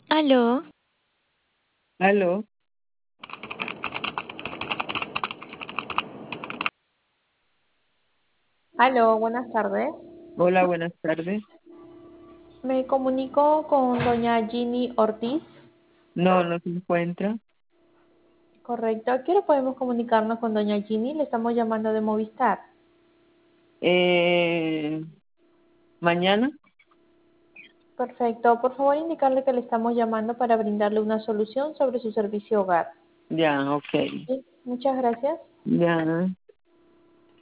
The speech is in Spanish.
Aló, Aló, Aló, buenas tardes. hola, buenas tardes. Me comunico con doña Ginny Ortiz. No, no se encuentra. Correcto. ¿A qué hora podemos comunicarnos con doña Ginny? Le estamos llamando de Movistar. Eh, Mañana, Perfecto. Por favor, indicarle que le estamos llamando para brindarle una solución sobre su servicio hogar. ya, ok. Sí, muchas gracias. Ya.